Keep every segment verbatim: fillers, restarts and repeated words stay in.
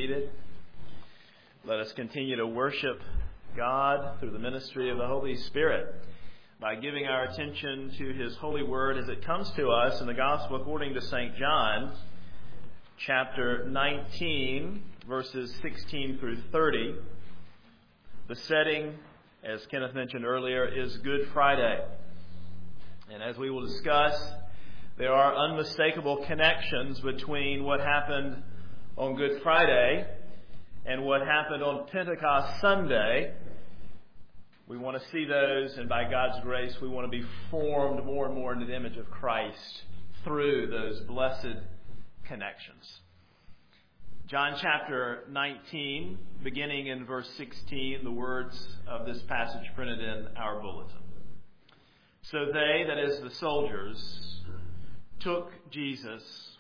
seated. Let us continue to worship God through the ministry of the Holy Spirit by giving our attention to His holy word as it comes to us in the Gospel according to Saint John, chapter nineteen, verses sixteen through thirty. The setting, as Kenneth mentioned earlier, is Good Friday. And as we will discuss, there are unmistakable connections between what happened on Good Friday and what happened on Pentecost Sunday. We want to see those, and by God's grace, we want to be formed more and more into the image of Christ through those blessed connections. John chapter nineteen, beginning in verse sixteen, the words of this passage printed in our bulletin. So they, that is the soldiers, took Jesus,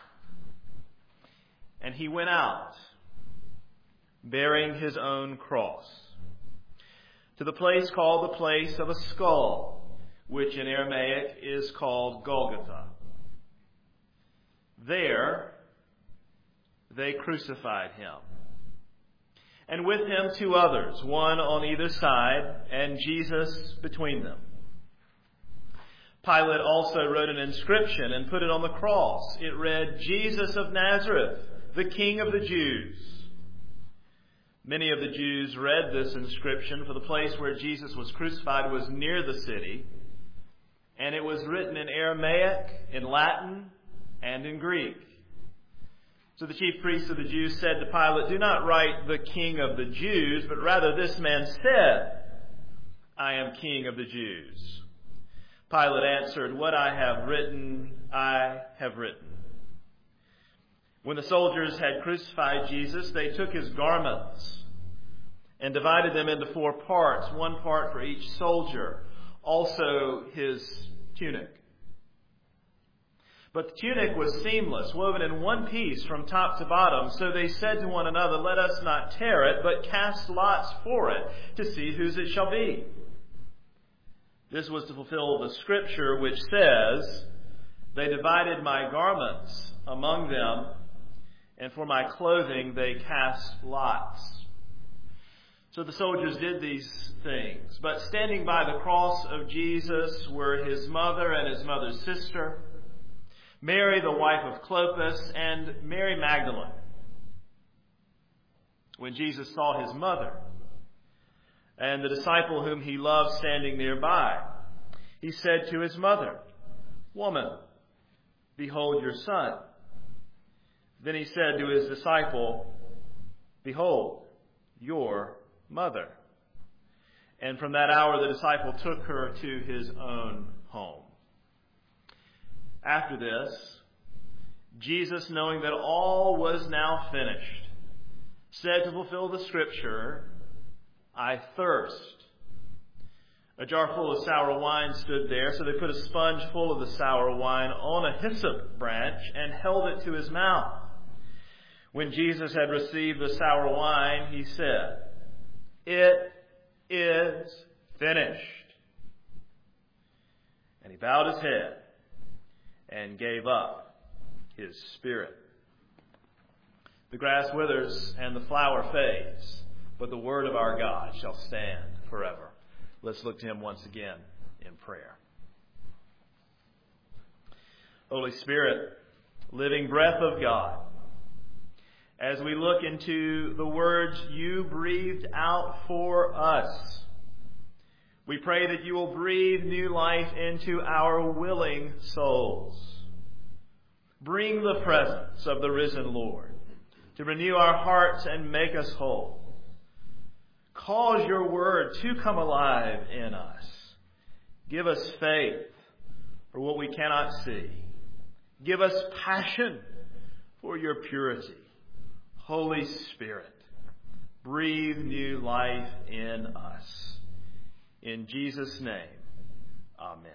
and he went out, bearing his own cross, to the place called the place of a skull, which in Aramaic is called Golgotha. There they crucified him, and with him two others, one on either side, and Jesus between them. Pilate also wrote an inscription and put it on the cross. It read, Jesus of Nazareth, the King of the Jews. Many of the Jews read this inscription, for the place where Jesus was crucified was near the city, and it was written in Aramaic, in Latin, and in Greek. So the chief priests of the Jews said to Pilate, do not write the King of the Jews, but rather this man said, I am King of the Jews. Pilate answered, what I have written, I have written. When the soldiers had crucified Jesus, they took his garments and divided them into four parts, one part for each soldier, also his tunic. But the tunic was seamless, woven in one piece from top to bottom. So they said to one another, let us not tear it, but cast lots for it to see whose it shall be. This was to fulfill the scripture which says, they divided my garments among them, and for my clothing they cast lots. So the soldiers did these things. But standing by the cross of Jesus were his mother and his mother's sister, Mary, the wife of Clopas, and Mary Magdalene. When Jesus saw his mother and the disciple whom he loved standing nearby, he said to his mother, woman, behold your son. Then he said to his disciple, behold your mother. And from that hour the disciple took her to his own home. After this, Jesus, knowing that all was now finished, said to fulfill the scripture, I thirst. A jar full of sour wine stood there, so they put a sponge full of the sour wine on a hyssop branch and held it to his mouth. When Jesus had received the sour wine, he said, it is finished. And he bowed his head and gave up his spirit. The grass withers and the flower fades, but the word of our God shall stand forever. Let's look to him once again in prayer. Holy Spirit, living breath of God, as we look into the words you breathed out for us, we pray that you will breathe new life into our willing souls. Bring the presence of the risen Lord to renew our hearts and make us whole. Cause your word to come alive in us. Give us faith for what we cannot see. Give us passion for your purity. Holy Spirit, breathe new life in us. In Jesus' name, amen.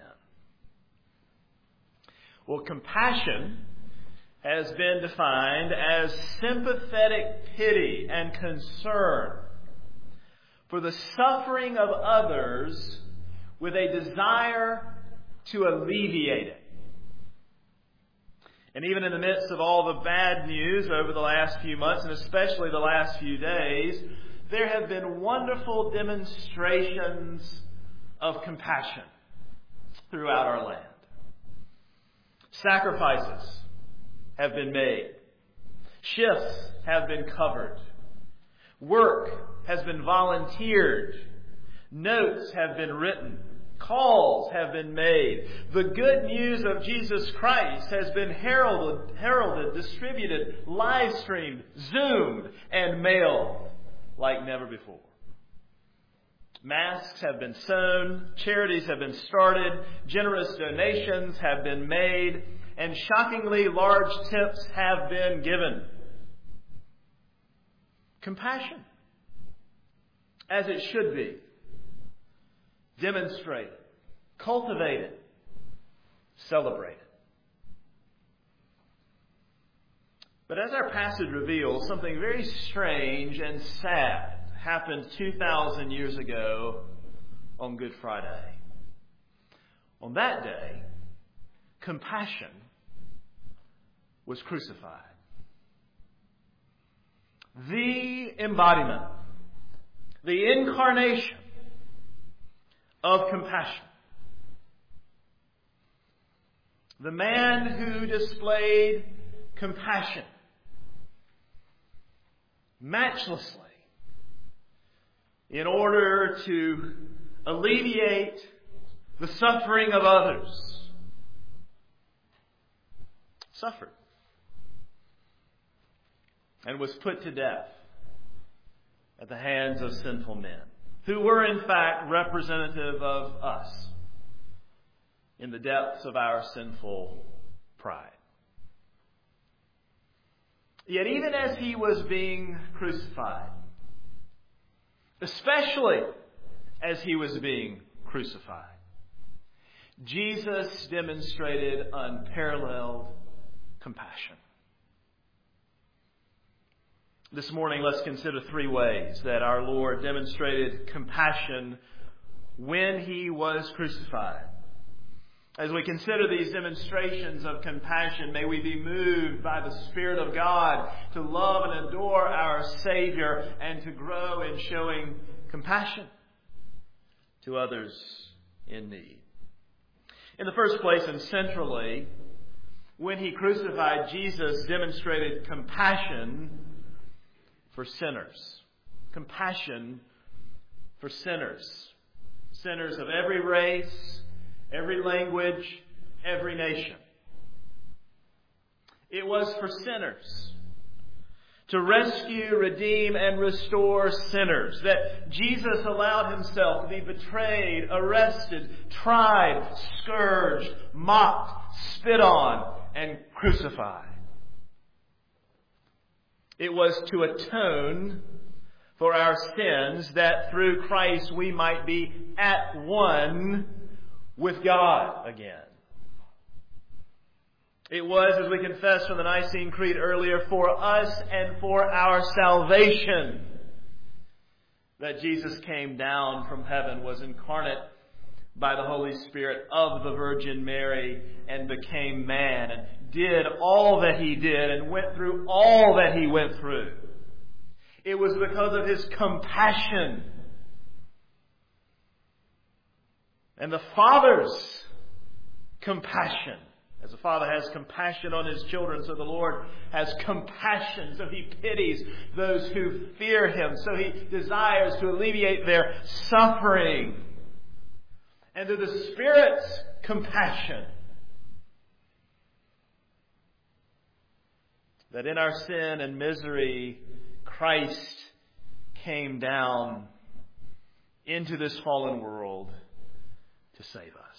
Well, compassion has been defined as sympathetic pity and concern for the suffering of others with a desire to alleviate it. And even in the midst of all the bad news over the last few months, and especially the last few days, there have been wonderful demonstrations of compassion throughout our land. Sacrifices have been made. Shifts have been covered. Work has been volunteered. Notes have been written. Calls have been made. The good news of Jesus Christ has been heralded, heralded, distributed, live streamed, Zoomed, and mailed like never before. Masks have been sewn, charities have been started, generous donations have been made, and shockingly large tips have been given. Compassion, as it should be, demonstrated, cultivated, celebrated. But as our passage reveals, something very strange and sad happened two thousand years ago on Good Friday. On that day, compassion was crucified. The embodiment, the incarnation of compassion. The man who displayed compassion matchlessly in order to alleviate the suffering of others, suffered and was put to death at the hands of sinful men, who were in fact representative of us in the depths of our sinful pride. Yet even as he was being crucified, especially as he was being crucified, Jesus demonstrated unparalleled compassion. This morning, let's consider three ways that our Lord demonstrated compassion when he was crucified. As we consider these demonstrations of compassion, may we be moved by the Spirit of God to love and adore our Savior and to grow in showing compassion to others in need. In the first place and centrally, when he crucified, Jesus demonstrated compassion for sinners. Compassion for sinners. Sinners of every race, every language, every nation. It was for sinners, to rescue, redeem, and restore sinners, that Jesus allowed himself to be betrayed, arrested, tried, scourged, mocked, spit on, and crucified. It was to atone for our sins, that through Christ we might be at one with God again. It was, as we confessed from the Nicene Creed earlier, for us and for our salvation that Jesus came down from heaven, was incarnate by the Holy Spirit of the Virgin Mary, and became man, and did all that he did, and went through all that he went through. It was because of his compassion. And the Father's compassion. As the Father has compassion on his children, so the Lord has compassion. So he pities those who fear him. So he desires to alleviate their suffering. And through the Spirit's compassion, that in our sin and misery, Christ came down into this fallen world to save us.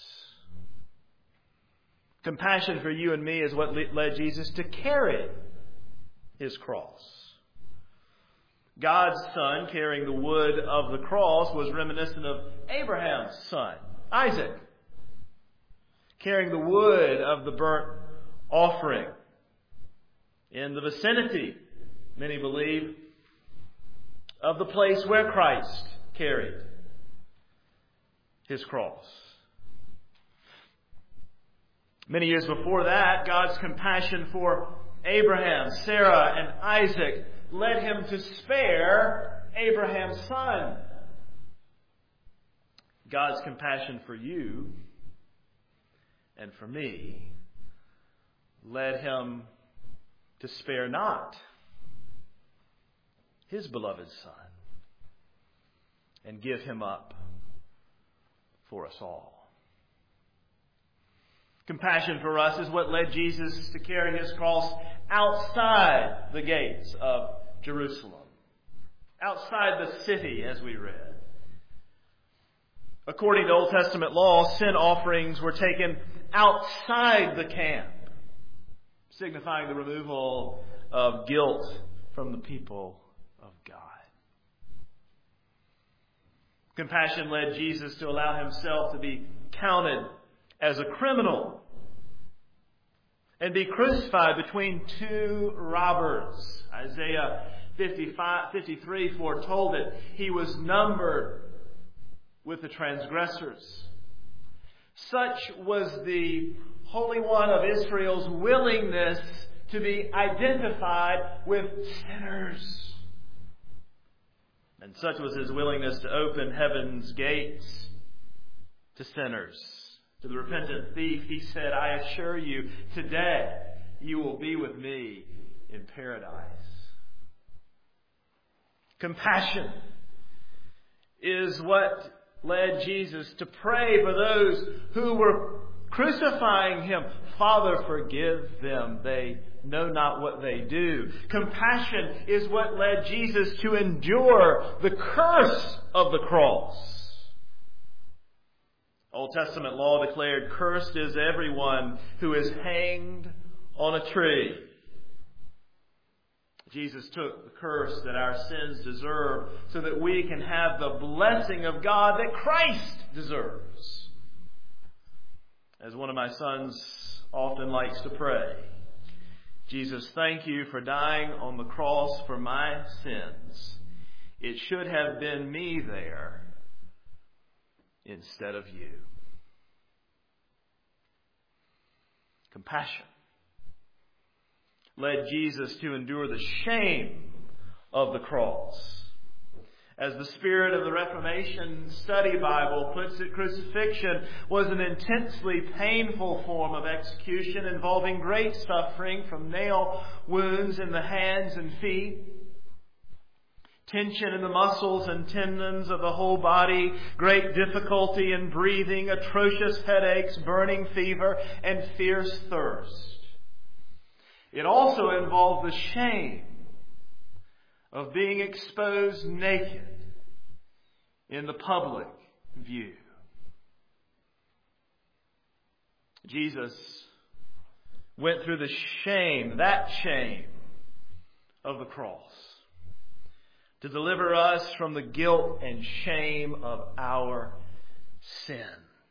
Compassion for you and me is what led Jesus to carry his cross. God's Son carrying the wood of the cross was reminiscent of Abraham's son, Isaac, carrying the wood of the burnt offering in the vicinity, many believe, of the place where Christ carried his cross. Many years before that, God's compassion for Abraham, Sarah, and Isaac led him to spare Abraham's son. God's compassion for you and for me led him to spare not his beloved son and give him up for us all. Compassion for us is what led Jesus to carry his cross outside the gates of Jerusalem, outside the city, as we read. According to Old Testament law, sin offerings were taken outside the camp, signifying the removal of guilt from the people of God. Compassion led Jesus to allow himself to be counted as a criminal and be crucified between two robbers. Isaiah fifty-five, fifty-three foretold it. He was numbered with the transgressors. Such was the Holy One of Israel's willingness to be identified with sinners. And such was his willingness to open heaven's gates to sinners. To the repentant thief, he said, I assure you, today you will be with me in paradise. Compassion is what led Jesus to pray for those who were crucifying him. Father, forgive them. They know not what they do. Compassion is what led Jesus to endure the curse of the cross. Old Testament law declared, cursed is everyone who is hanged on a tree. Jesus took the curse that our sins deserve so that we can have the blessing of God that Christ deserves. As one of my sons often likes to pray, Jesus, thank you for dying on the cross for my sins. It should have been me there instead of you. Compassion led Jesus to endure the shame of the cross. As the Spirit of the Reformation Study Bible puts it, crucifixion was an intensely painful form of execution involving great suffering from nail wounds in the hands and feet, tension in the muscles and tendons of the whole body, great difficulty in breathing, atrocious headaches, burning fever, and fierce thirst. It also involved the shame of being exposed naked in the public view. Jesus went through the shame, that shame of the cross, to deliver us from the guilt and shame of our sin.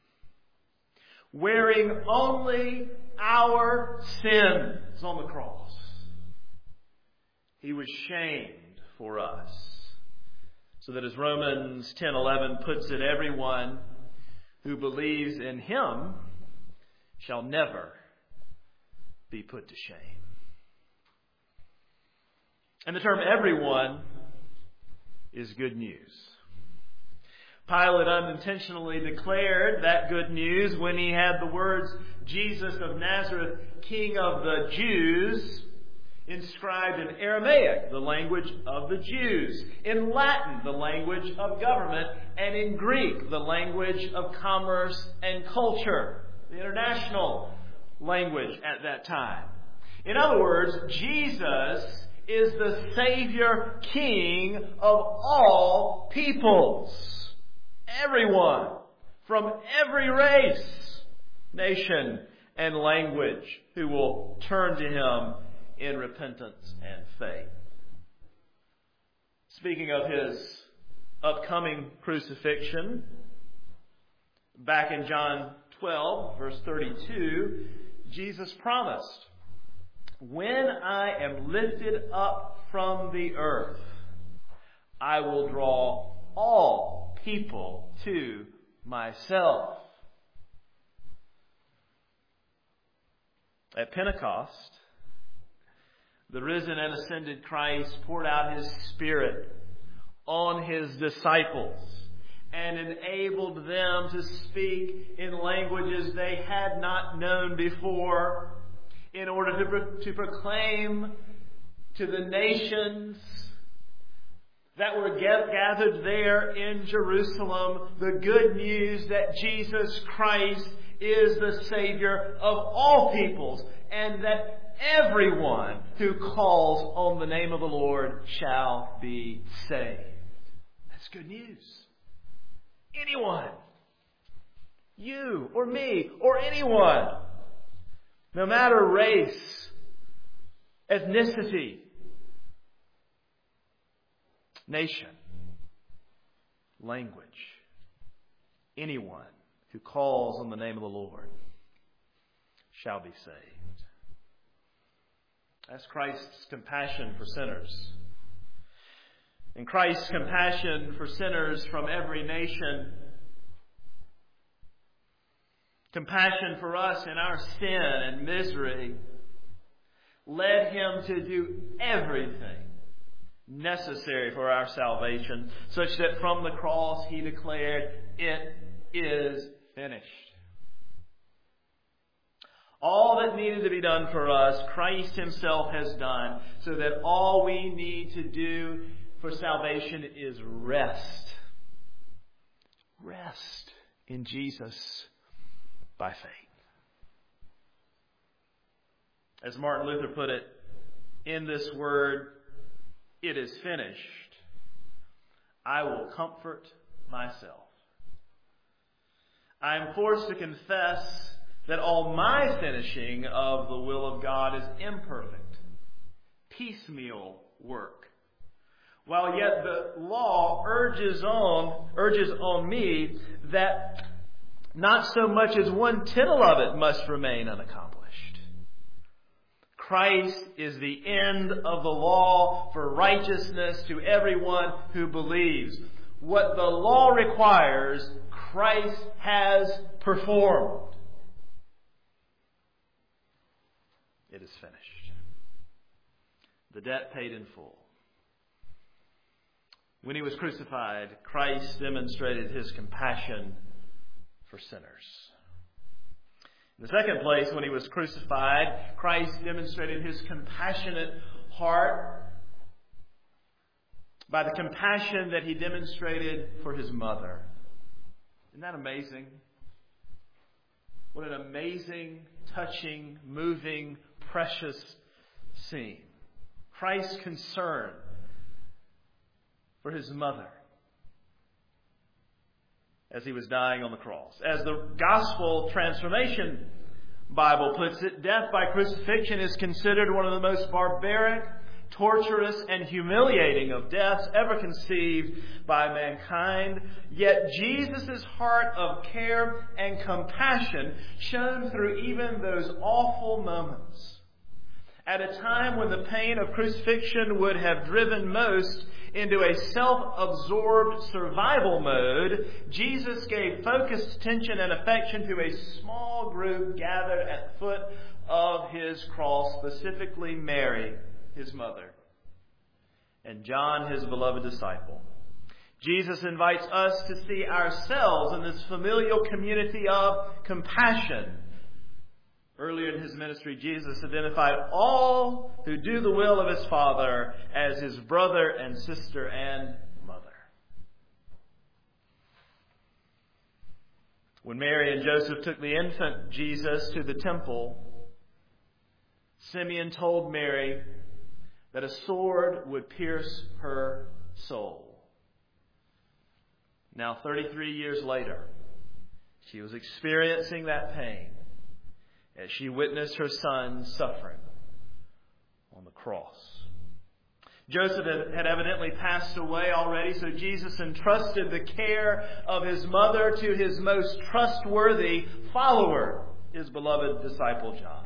Wearing only our sins on the cross, he was shamed for us. So that as Romans ten eleven puts it, everyone who believes in him shall never be put to shame. And the term everyone is good news. Pilate unintentionally declared that good news when he had the words, Jesus of Nazareth, King of the Jews, inscribed in Aramaic, the language of the Jews, in Latin, the language of government, and in Greek, the language of commerce and culture, the international language at that time. In other words, Jesus is the Savior King of all peoples. Everyone from every race, nation, and language who will turn to him in repentance and faith. Speaking of his upcoming crucifixion, back in John twelve, verse thirty-two, Jesus promised, when I am lifted up from the earth, I will draw all people to myself. At Pentecost, the risen and ascended Christ poured out His Spirit on His disciples and enabled them to speak in languages they had not known before in order to, pro- to proclaim to the nations that were gathered there in Jerusalem the good news that Jesus Christ is the Savior of all peoples, and that everyone who calls on the name of the Lord shall be saved. That's good news. Anyone. You or me or anyone. No matter race, ethnicity, nation, language. Anyone who calls on the name of the Lord shall be saved. That's Christ's compassion for sinners. And Christ's compassion for sinners from every nation, compassion for us in our sin and misery, led Him to do everything necessary for our salvation, such that from the cross He declared, "It is finished." All that needed to be done for us, Christ Himself has done, so that all we need to do for salvation is rest. Rest in Jesus by faith. As Martin Luther put it, in this word, "It is finished," I will comfort myself. I am forced to confess that all my finishing of the will of God is imperfect, piecemeal work. While yet the law urges on, urges on me that not so much as one tittle of it must remain unaccomplished. Christ is the end of the law for righteousness to everyone who believes. What the law requires, Christ has performed. It is finished. The debt paid in full. When He was crucified, Christ demonstrated His compassion for sinners. In the second place, when He was crucified, Christ demonstrated His compassionate heart by the compassion that He demonstrated for His mother. Isn't that amazing? What an amazing, touching, moving, precious scene. Christ's concern for His mother as He was dying on the cross. As the Gospel Transformation Bible puts it, death by crucifixion is considered one of the most barbaric, torturous, and humiliating of deaths ever conceived by mankind. Yet Jesus' heart of care and compassion shone through even those awful moments. At a time when the pain of crucifixion would have driven most into a self-absorbed survival mode, Jesus gave focused attention and affection to a small group gathered at the foot of His cross, specifically Mary, His mother, and John, His beloved disciple. Jesus invites us to see ourselves in this familial community of compassion. Earlier in His ministry, Jesus identified all who do the will of His Father as His brother and sister and mother. When Mary and Joseph took the infant Jesus to the temple, Simeon told Mary that a sword would pierce her soul. Now, thirty-three years later, she was experiencing that pain as she witnessed her son suffering on the cross. Joseph had evidently passed away already, so Jesus entrusted the care of His mother to His most trustworthy follower, His beloved disciple John.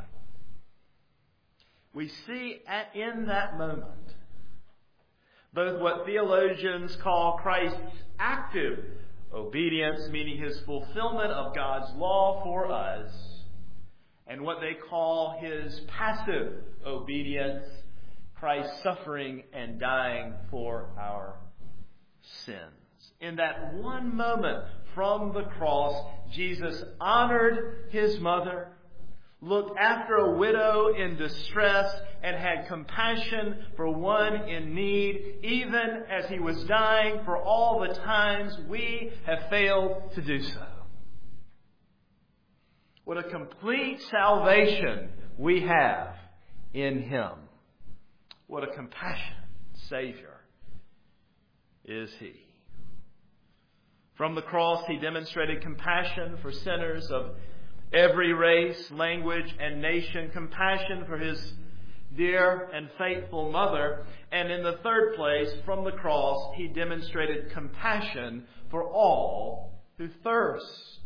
We see at, in that moment both what theologians call Christ's active obedience, meaning His fulfillment of God's law for us, and what they call his passive obedience, Christ suffering and dying for our sins. In that one moment from the cross, Jesus honored his mother, looked after a widow in distress, and had compassion for one in need, even as he was dying for all the times we have failed to do so. What a complete salvation we have in him. What a compassionate Savior is he. From the cross, he demonstrated compassion for sinners of every race, language, and nation, compassion for his dear and faithful mother. And in the third place, from the cross, he demonstrated compassion for all who thirst.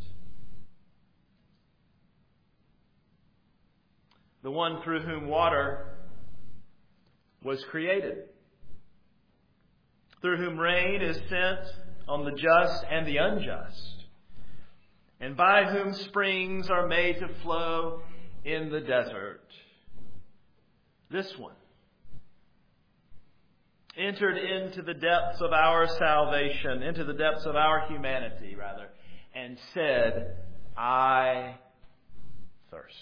The one through whom water was created, through whom rain is sent on the just and the unjust, and by whom springs are made to flow in the desert. This one entered into the depths of our salvation, into the depths of our humanity, rather, and said, I thirst.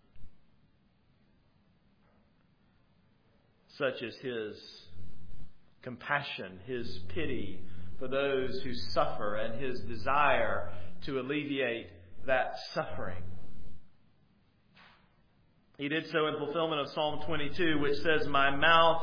Such is his compassion, his pity for those who suffer, and his desire to alleviate that suffering. He did so in fulfillment of Psalm twenty-two, which says, my mouth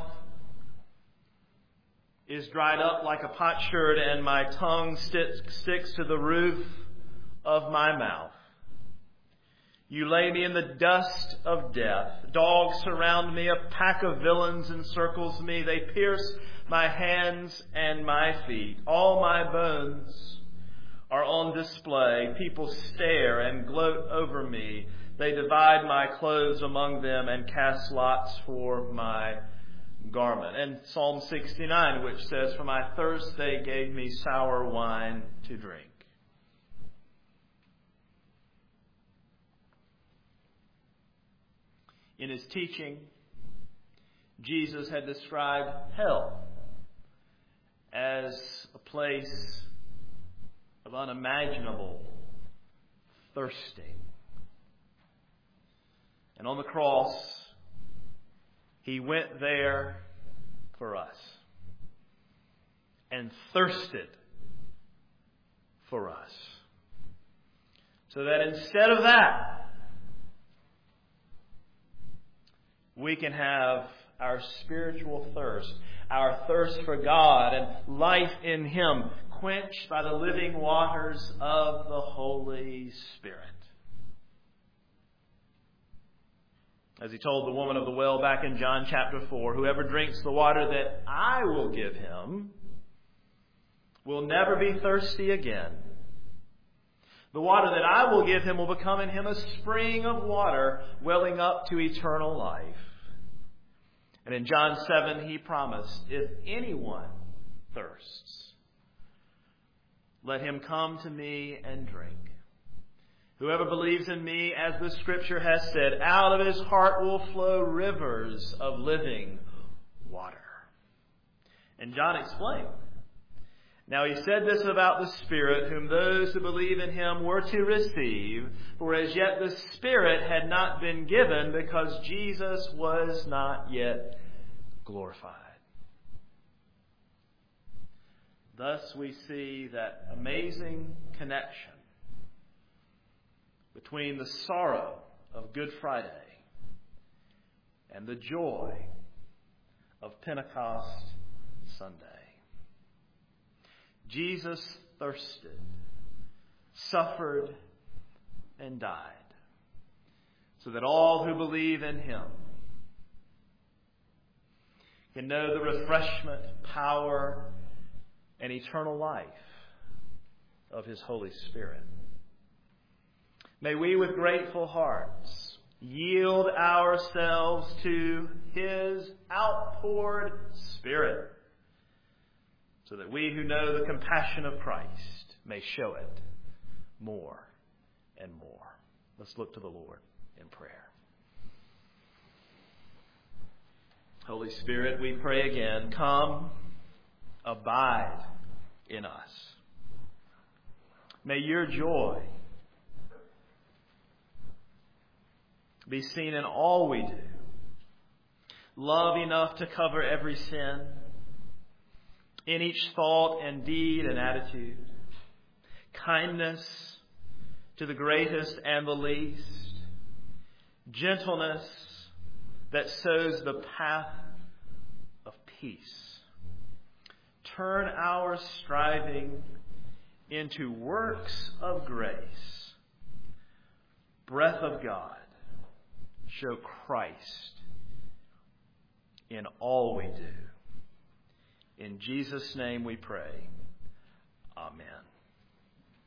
is dried up like a potsherd, and my tongue sticks to the roof of my mouth. You lay me in the dust of death. Dogs surround me. A pack of villains encircles me. They pierce my hands and my feet. All my bones are on display. People stare and gloat over me. They divide my clothes among them and cast lots for my garment. And Psalm sixty-nine, which says, for my thirst they gave me sour wine to drink. In his teaching, Jesus had described hell as a place of unimaginable thirsting. And on the cross, he went there for us and thirsted for us. So that instead of that, we can have our spiritual thirst, our thirst for God and life in him, quenched by the living waters of the Holy Spirit. As he told the woman of the well back in John chapter four, whoever drinks the water that I will give him will never be thirsty again. The water that I will give him will become in him a spring of water welling up to eternal life. And in John seven, he promised, if anyone thirsts, let him come to me and drink. Whoever believes in me, as the Scripture has said, out of his heart will flow rivers of living water. And John explained, now he said this about the Spirit, whom those who believe in him were to receive, for as yet the Spirit had not been given, because Jesus was not yet glorified. Thus we see that amazing connection between the sorrow of Good Friday and the joy of Pentecost Sunday. Jesus thirsted, suffered, and died, so that all who believe in him can know the refreshment, power, and eternal life of his Holy Spirit. May we with grateful hearts yield ourselves to his outpoured Spirit, so that we who know the compassion of Christ may show it more and more. Let's look to the Lord. in prayer. Holy Spirit, we pray again, come, abide in us. May your joy be seen in all we do. Love enough to cover every sin, in each thought and deed and attitude. Kindness to the greatest and the least. Gentleness that sows the path of peace. Turn our striving into works of grace. Breath of God, show Christ in all we do. In Jesus' name we pray. Amen.